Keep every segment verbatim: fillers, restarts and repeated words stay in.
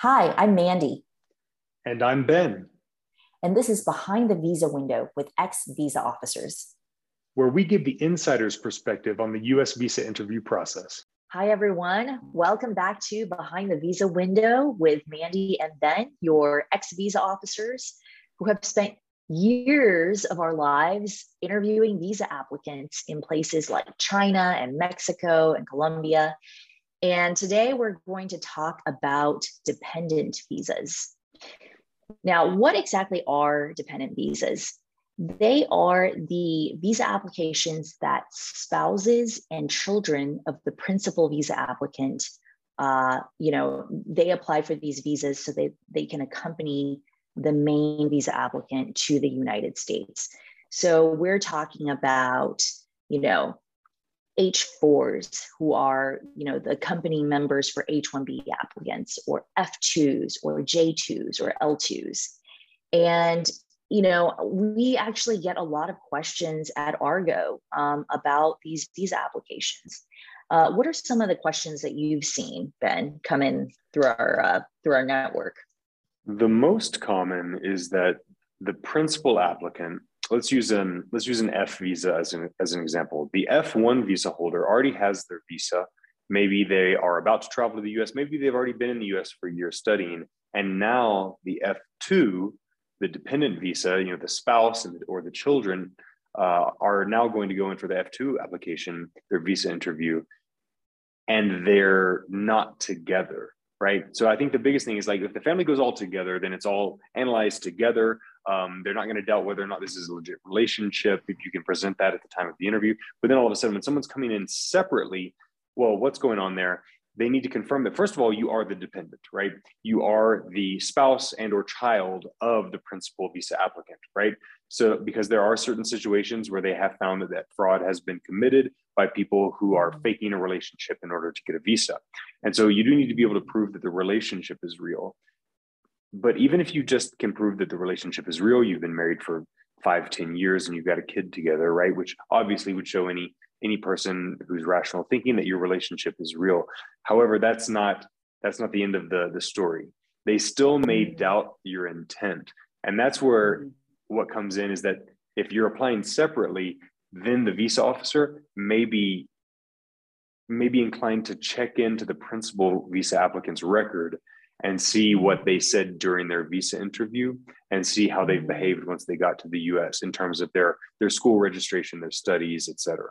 Hi, I'm Mandy, And I'm Ben, and this is Behind the Visa Window with ex-visa officers. where we give the insider's perspective on the U S visa interview process. Hi, everyone. Welcome back to Behind the Visa Window with Mandy and Ben, your ex-visa officers who have spent years of our lives interviewing visa applicants in places like China and Mexico and Colombia. And today we're going to talk about dependent visas. Now, what exactly are dependent visas? They are the visa applications that spouses and children of the principal visa applicant, uh, you know, they apply for these visas so they, they can accompany the main visa applicant to the United States. So we're talking about, you know, H fours who are, you know, the company members for H one B applicants, or F twos or J twos or L twos. And, you know, we actually get a lot of questions at Argo um, about these visa applications. Uh, what are some of the questions that you've seen, Ben, come in through our uh, through our network? The most common is that the principal applicant, let's use an let's use an F visa as an as an example. The F one visa holder already has their visa. Maybe they are about to travel to the U S. Maybe they've already been in the U S for a year studying, and now the F two, the dependent visa, you know, the spouse and or the children uh, are now going to go in for the F two application, their visa interview, and they're not together, right? So I think the biggest thing is, like, if the family goes all together, then it's all analyzed together. Um, they're not going to doubt whether or not this is a legit relationship if you can present that at the time of the interview. But then all of a sudden, when someone's coming in separately, well, what's going on there? They need to confirm that, first of all, you are the dependent, right? You are the spouse and or child of the principal visa applicant, right? So because there are certain situations where they have found that, that fraud has been committed by people who are faking a relationship in order to get a visa. And so you do need to be able to prove that the relationship is real. But even if you just can prove that the relationship is real, you've been married for five, ten years and you've got a kid together, right? Which obviously would show any any person who's rational thinking that your relationship is real. However, that's not that's not the end of the, the story. They still may doubt your intent. And that's where what comes in is that if you're applying separately, then the visa officer may be, may be inclined to check into the principal visa applicant's record and see what they said during their visa interview and see how they've behaved once they got to the U S in terms of their, their school registration, their studies, et cetera.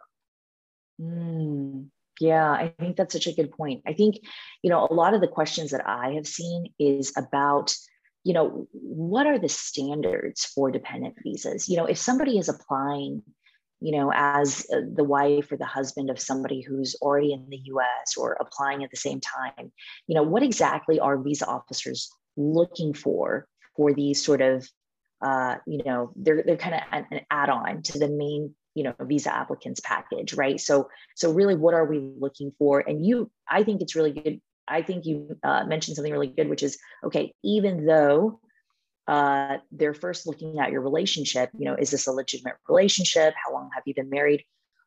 Mm, yeah, I think that's such a good point. I think, you know, a lot of the questions that I have seen is about, you know, what are the standards for dependent visas? You know, if somebody is applying, you know, as the wife or the husband of somebody who's already in the U S or applying at the same time, you know, what exactly are visa officers looking for for these sort of, uh, you know, they're they're kind of an, an add-on to the main, you know, visa applicants package, right? So, so really, what are we looking for? And you, I think it's really good. I think you uh, mentioned something really good, which is, okay, even though uh, they're first looking at your relationship, you know, is this a legitimate relationship? How long have you been married?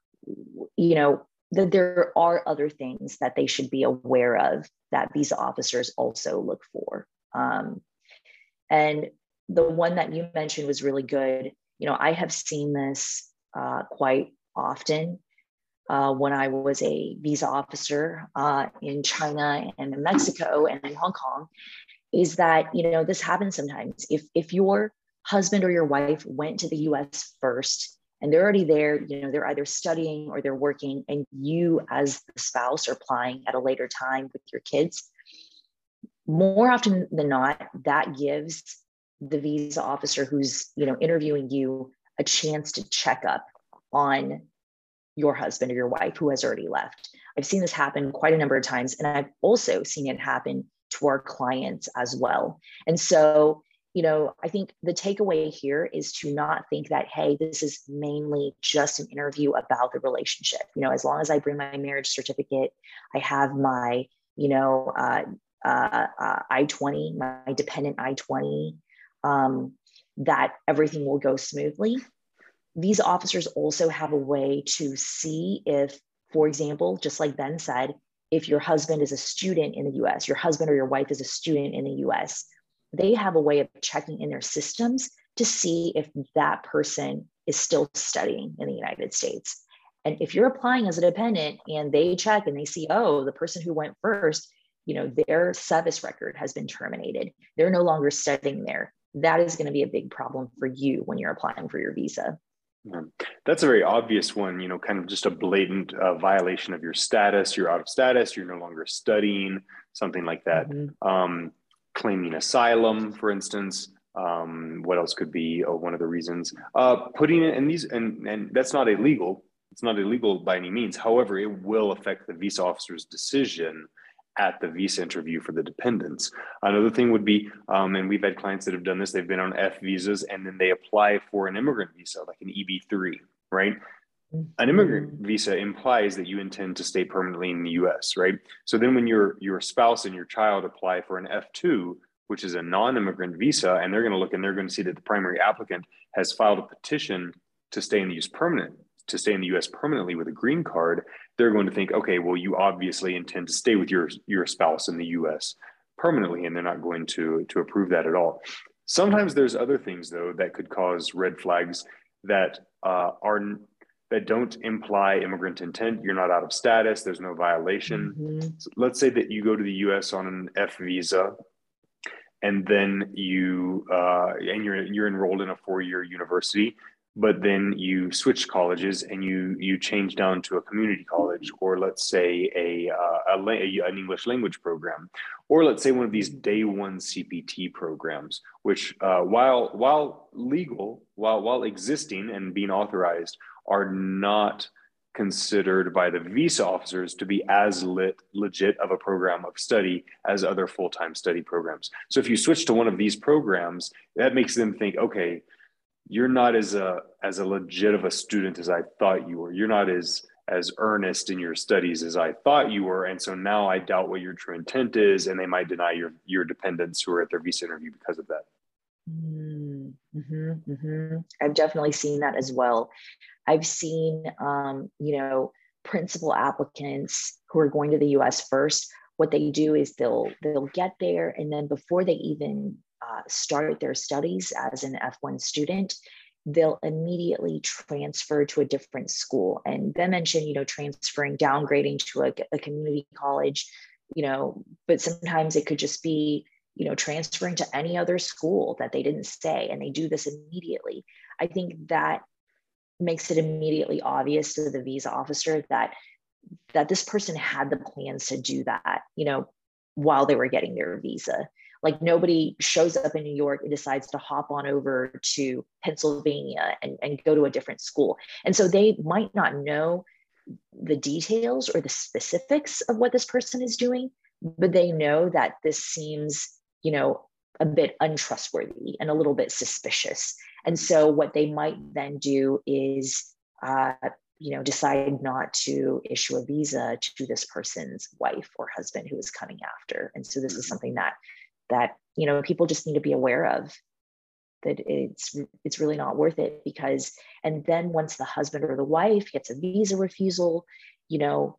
You know, that there are other things that they should be aware of that visa officers also look for. Um, and the one that you mentioned was really good. You know, I have seen this uh, quite often uh, when I was a visa officer uh, in China and in Mexico and in Hong Kong, is that, you know, this happens sometimes. If, if your husband or your wife went to the U S first and they're already there, you know, they're either studying or they're working, and you as the spouse are applying at a later time with your kids, more often than not, that gives the visa officer who's, you know, interviewing you a chance to check up on your husband or your wife who has already left. I've seen this happen quite a number of times, and I've also seen it happen to our clients as well. And so, you know, I think the takeaway here is to not think that, hey, this is mainly just an interview about the relationship. You know, as long as I bring my marriage certificate, I have my, you know, uh, uh, uh, I twenty, my dependent I twenty, um, that everything will go smoothly. These officers also have a way to see if, for example, just like Ben said, if your husband is a student in the U S, your husband or your wife is a student in the U S, they have a way of checking in their systems to see if that person is still studying in the United States. And if you're applying as a dependent and they check and they see, oh, the person who went first, you know, their service record has been terminated, they're no longer studying there, that is going to be a big problem for you when you're applying for your visa. Yeah. That's a very obvious one, you know, kind of just a blatant uh, violation of your status. You're out of status, you're no longer studying, something like that. Mm-hmm. Um, claiming asylum, for instance. Um, what else could be uh, one of the reasons? Uh, putting it in these, and, and that's not illegal. It's not illegal by any means. However, it will affect the visa officer's decision at the visa interview for the dependents. Another thing would be, um, and we've had clients that have done this, they've been on F visas and then they apply for an immigrant visa, like an E B three, right? Mm-hmm. An immigrant visa implies that you intend to stay permanently in the U S, right? So then when your, your spouse and your child apply for an F two, which is a non-immigrant visa, and they're gonna look and they're gonna see that the primary applicant has filed a petition to stay in the U S permanent, to stay in the U S permanently with a green card, they're going to think, okay, well, you obviously intend to stay with your, your spouse in the U S permanently, and they're not going to, to approve that at all. Sometimes there's other things, though, that could cause red flags that uh, are that don't imply immigrant intent. You're not out of status. There's no violation. Mm-hmm. So let's say that you go to the U S on an F visa, and then you uh, and you're you're enrolled in a four-year university, but then you switch colleges and you you change down to a community college, or let's say a, uh, a, a an English language program, or let's say one of these day one C P T programs, which uh, while while legal, while while existing and being authorized, are not considered by the visa officers to be as lit, legit of a program of study as other full-time study programs. So if you switch to one of these programs, that makes them think, okay, you're not as a as a legit of a student as I thought you were. You're not as as earnest in your studies as I thought you were. And so now I doubt what your true intent is, and they might deny your your dependents who are at their visa interview because of that. Mm-hmm, mm-hmm. I've definitely seen that as well. I've seen, um, you know, principal applicants who are going to the U S first. What they do is they'll they'll get there, and then before they even uh, start their studies as an F one student, they'll immediately transfer to a different school. And Ben mentioned, you know, transferring, downgrading to a, a community college, you know, but sometimes it could just be, you know, transferring to any other school that they didn't stay, and they do this immediately. I think that makes it immediately obvious to the visa officer that that this person had the plans to do that, you know, while they were getting their visa. Like, nobody shows up in New York and decides to hop on over to Pennsylvania and, and go to a different school. And so they might not know the details or the specifics of what this person is doing, but they know that this seems, you know, a bit untrustworthy and a little bit suspicious. And so what they might then do is, uh, you know, decide not to issue a visa to this person's wife or husband who is coming after. And so this is something that, that, you know, people just need to be aware of, that it's, it's really not worth it, because, and then once the husband or the wife gets a visa refusal, you know,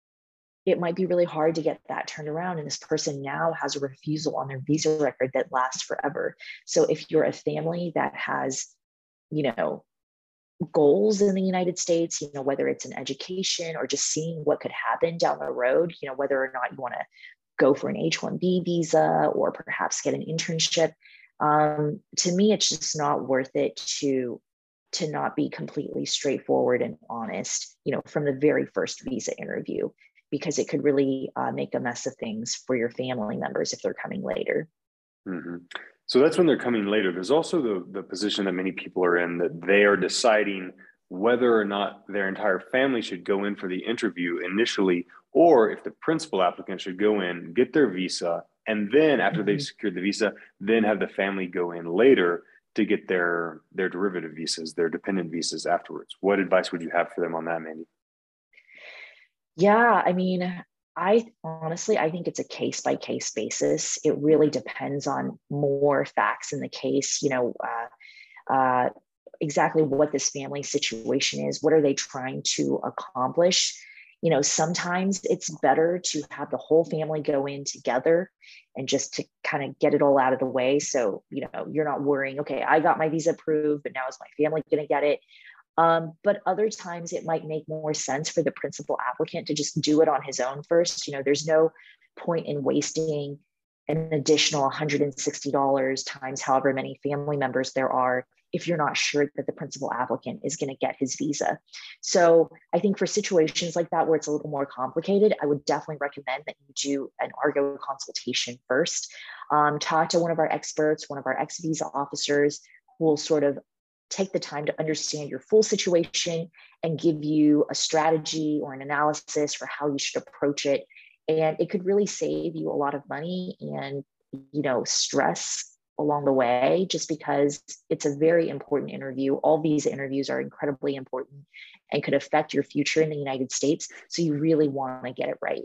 it might be really hard to get that turned around. And this person now has a refusal on their visa record that lasts forever. So if you're a family that has, you know, goals in the United States, you know, whether it's an education or just seeing what could happen down the road, you know, whether or not you want to go for an H one B visa or perhaps get an internship, um, to me, it's just not worth it to, to not be completely straightforward and honest, you know, from the very first visa interview, because it could really uh, make a mess of things for your family members if they're coming later. Mm-hmm. So that's when they're coming later. There's also the, the position that many people are in, that they are deciding whether or not their entire family should go in for the interview initially, or if the principal applicant should go in, get their visa, and then after mm-hmm. they've secured the visa, then have the family go in later to get their, their derivative visas, their dependent visas afterwards. What advice would you have for them on that, Mandy? Yeah, I mean, I honestly, I think it's a case by case basis. It really depends on more facts in the case, you know, uh, uh, exactly what this family situation is. What are they trying to accomplish? you know, sometimes it's better to have the whole family go in together and just to kind of get it all out of the way. So, you know, you're not worrying, okay, I got my visa approved, but now is my family going to get it? Um, but other times it might make more sense for the principal applicant to just do it on his own first. You know, there's no point in wasting an additional one hundred sixty dollars times however many family members there are if you're not sure that the principal applicant is going to get his visa. So I think for situations like that where it's a little more complicated, I would definitely recommend that you do an Argo consultation first. Um, talk to one of our experts, one of our ex-visa officers, who will sort of take the time to understand your full situation and give you a strategy or an analysis for how you should approach it. And it could really save you a lot of money and, you know, stress along the way, just because it's a very important interview. All visa interviews are incredibly important and could affect your future in the United States. So you really want to get it right.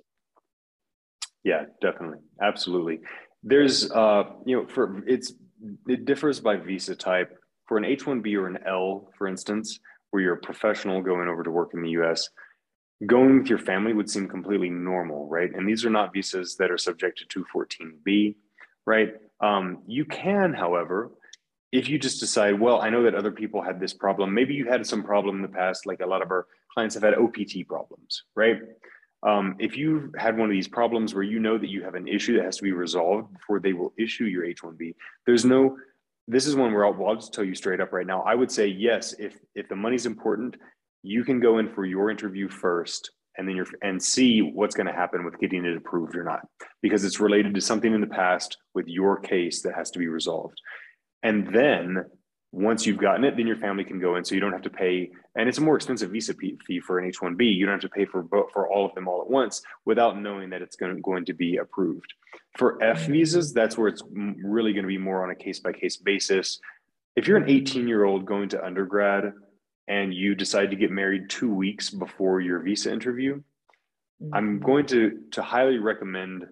Yeah, definitely. Absolutely. There's, uh, you know, for it's, it differs by visa type. For an H one B or an L, for instance, where you're a professional going over to work in the U S, going with your family would seem completely normal, right? And these are not visas that are subject to two fourteen B, right? Um, you can, however, if you just decide, well, I know that other people had this problem. Maybe you had some problem in the past, like a lot of our clients have had O P T problems, right? Um, if you've had one of these problems where you know that you have an issue that has to be resolved before they will issue your H one B, there's no, this is one where I'll, well, I'll just tell you straight up right now. I would say, yes, if, if the money's important, you can go in for your interview first and then you're, and see what's going to happen with getting it approved or not, because it's related to something in the past with your case that has to be resolved. And then once you've gotten it, then your family can go in, so you don't have to pay. And it's a more expensive visa fee for an H one B. You don't have to pay for for all of them all at once without knowing that it's going to, going to be approved. For F visas, that's where it's really going to be more on a case-by-case basis. If you're an eighteen-year-old going to undergrad and you decide to get married two weeks before your visa interview, I'm going to, to highly recommend,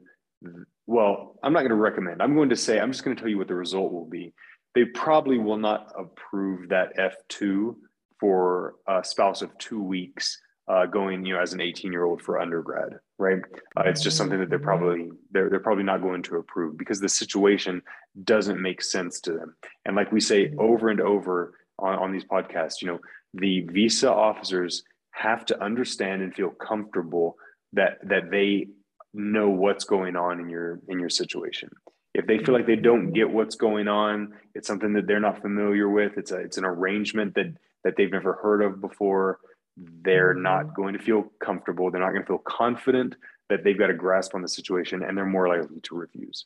well, I'm not going to recommend, I'm going to say, I'm just going to tell you what the result will be. They probably will not approve that F two for a spouse of two weeks uh, going, you know, as an eighteen year old for undergrad, right? Uh, it's just something that they're probably, they're, they're probably not going to approve because the situation doesn't make sense to them. And like we say over and over on, on these podcasts, you know, the visa officers have to understand and feel comfortable that, that they know what's going on in your, in your situation. If they feel like they don't get what's going on, it's something that they're not familiar with, it's a, it's an arrangement that, that they've never heard of before, they're mm-hmm. not going to feel comfortable. They're not going to feel confident that they've got a grasp on the situation, and they're more likely to refuse.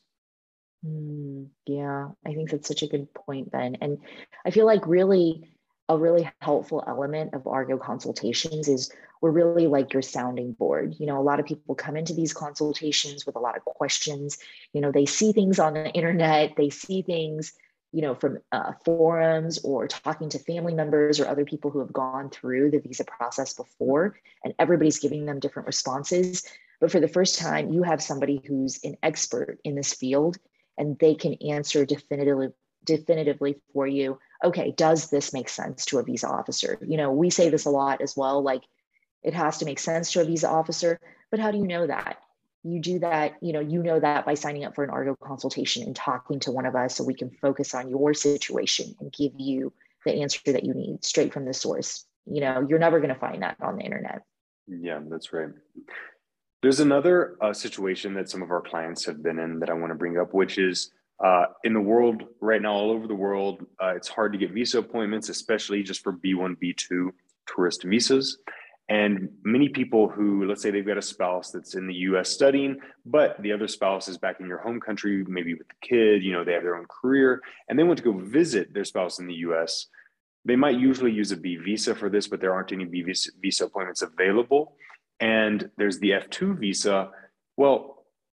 Mm, yeah, I think that's such a good point, Ben. And I feel like really a really helpful element of Argo consultations is we're really like your sounding board. You know, a lot of people come into these consultations with a lot of questions. You know, they see things on the internet, they see things, you know, from uh, forums or talking to family members or other people who have gone through the visa process before, and everybody's giving them different responses. But for the first time, you have somebody who's an expert in this field, and they can answer definitively, definitively for you. Okay, does this make sense to a visa officer? You know, we say this a lot as well, like it has to make sense to a visa officer, but how do you know that? You do that, you know, you know that by signing up for an Argo consultation and talking to one of us so we can focus on your situation and give you the answer that you need straight from the source. You know, you're never going to find that on the internet. Yeah, that's right. There's another uh, situation that some of our clients have been in that I want to bring up, which is uh, in the world right now, all over the world, uh, it's hard to get visa appointments, especially just for B one, B two tourist visas. And many people who, let's say they've got a spouse that's in the U S studying, but the other spouse is back in your home country, maybe with the kid, you know, they have their own career, and they want to go visit their spouse in the U S. They might usually use a B visa for this, but there aren't any B visa, visa appointments available. And there's the F two visa. Well,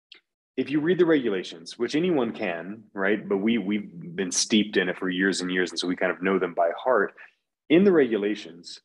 if you read the regulations, which anyone can, right? But we, we've been steeped in it for years and years, and so we kind of know them by heart. In the regulations,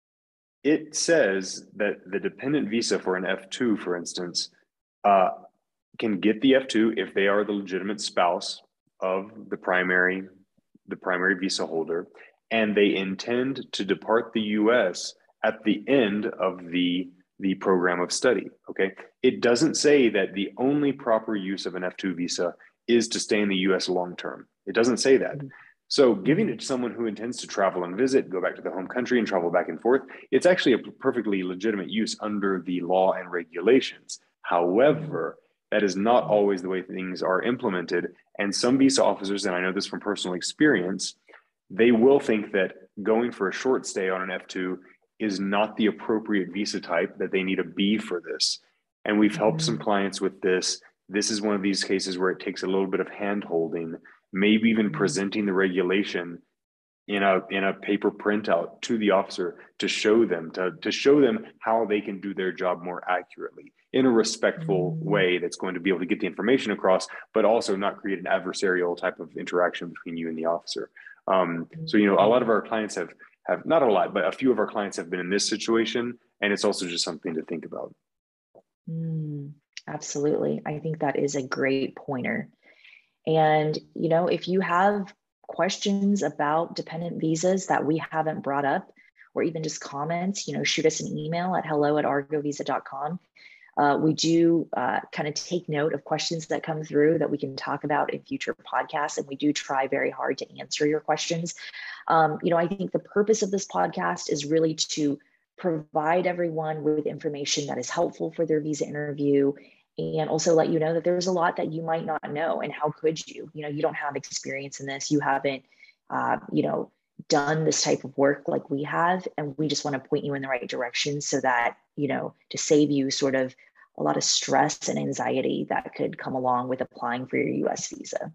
it says that the dependent visa for an F two, for instance, uh, can get the F two if they are the legitimate spouse of the primary, the primary visa holder, and they intend to depart the U S at the end of the the program of study, okay? It doesn't say that the only proper use of an F two visa is to stay in the U S long-term. It doesn't say that. So giving it to someone who intends to travel and visit, go back to the home country and travel back and forth, it's actually a perfectly legitimate use under the law and regulations. However, that is not always the way things are implemented. And some visa officers, and I know this from personal experience, they will think that going for a short stay on an F two is not the appropriate visa type, that they need a B for this. And we've helped some clients with this. This is one of these cases where it takes a little bit of hand-holding, maybe even presenting the regulation in a in a paper printout to the officer to show them to, to show them how they can do their job more accurately in a respectful way that's going to be able to get the information across, but also not create an adversarial type of interaction between you and the officer. Um, so, you know, a lot of our clients have have not a lot, but a few of our clients have been in this situation, and it's also just something to think about. Mm, absolutely. I think that is a great pointer. And, you know, if you have questions about dependent visas that we haven't brought up, or even just comments, you know, shoot us an email at hello at argo visa dot com. Uh, we do uh, kind of take note of questions that come through that we can talk about in future podcasts, and we do try very hard to answer your questions. Um, you know, I think the purpose of this podcast is really to provide everyone with information that is helpful for their visa interview, and also let you know that there's a lot that you might not know. And how could you? You know, you don't have experience in this. You haven't, uh, you know, done this type of work like we have, and we just want to point you in the right direction so that, you know, to save you sort of a lot of stress and anxiety that could come along with applying for your U S visa.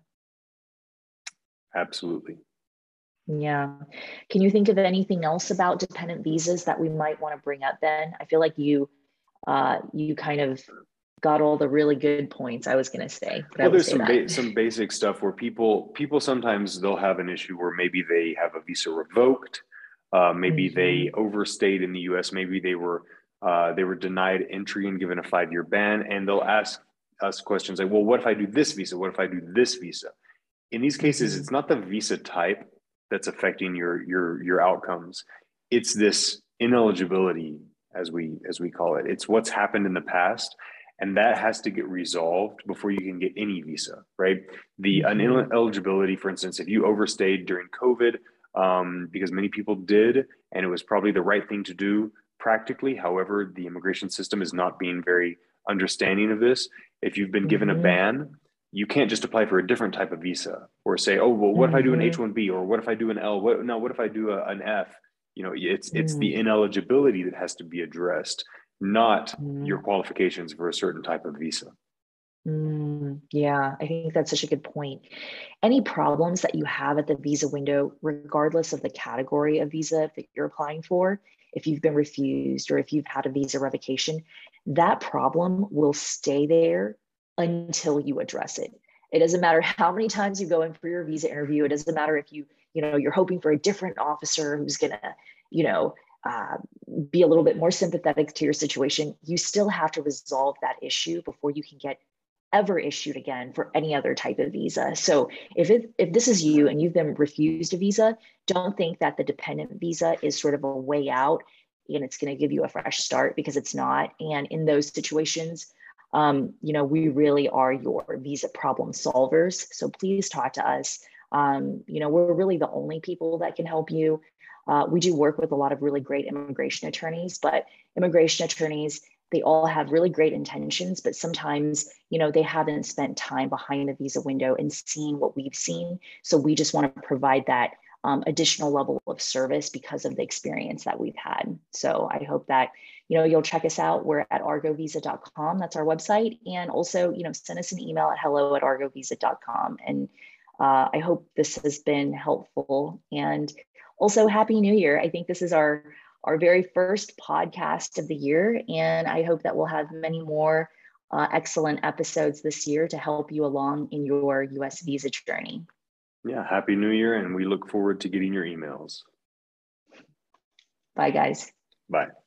Absolutely. Yeah. Can you think of anything else about dependent visas that we might want to bring up, Ben? I feel like you, uh, you kind of got all the really good points I was going to say. Well, there's some ba- some basic stuff where people people sometimes they'll have an issue where maybe they have a visa revoked, uh, maybe mm-hmm. they overstayed in the U S, maybe they were uh, they were denied entry and given a five-year ban, and they'll ask us questions like, well, what if I do this visa? What if I do this visa? In these cases, mm-hmm. it's not the visa type that's affecting your your your outcomes. It's this ineligibility, as we as we call it. It's what's happened in the past. And that has to get resolved before you can get any visa, right? The mm-hmm. ineligibility, for instance, if you overstayed during COVID, um, because many people did, and it was probably the right thing to do practically. However, the immigration system is not being very understanding of this. If you've been given mm-hmm. a ban, you can't just apply for a different type of visa or say, oh, well, what mm-hmm. if I do an H one B, or what if I do an L? What, no, what if I do a, an F? You know, it's mm-hmm. it's the ineligibility that has to be addressed, not mm. your qualifications for a certain type of visa. Mm, yeah, I think that's such a good point. Any problems that you have at the visa window, regardless of the category of visa that you're applying for, if you've been refused or if you've had a visa revocation, that problem will stay there until you address it. It doesn't matter how many times you go in for your visa interview. It doesn't matter if you, you know, you're hoping for a different officer who's going to, you know, Uh, be a little bit more sympathetic to your situation. You still have to resolve that issue before you can get ever issued again for any other type of visa. So if it, if this is you and you've been refused a visa, don't think that the dependent visa is sort of a way out and it's going to give you a fresh start, because it's not. And in those situations, um, you know, we really are your visa problem solvers. So please talk to us. Um, you know, we're really the only people that can help you. Uh, we do work with a lot of really great immigration attorneys, but immigration attorneys, they all have really great intentions, but sometimes, you know, they haven't spent time behind the visa window and seen what we've seen. So we just want to provide that um, additional level of service because of the experience that we've had. So I hope that, you know, you'll check us out. We're at argo visa dot com. That's our website. And also, you know, send us an email at hello at argo visa dot com. And uh, I hope this has been helpful. And also, Happy New Year. I think this is our, our very first podcast of the year, and I hope that we'll have many more uh, excellent episodes this year to help you along in your U S visa journey. Yeah, Happy New Year, and we look forward to getting your emails. Bye, guys. Bye.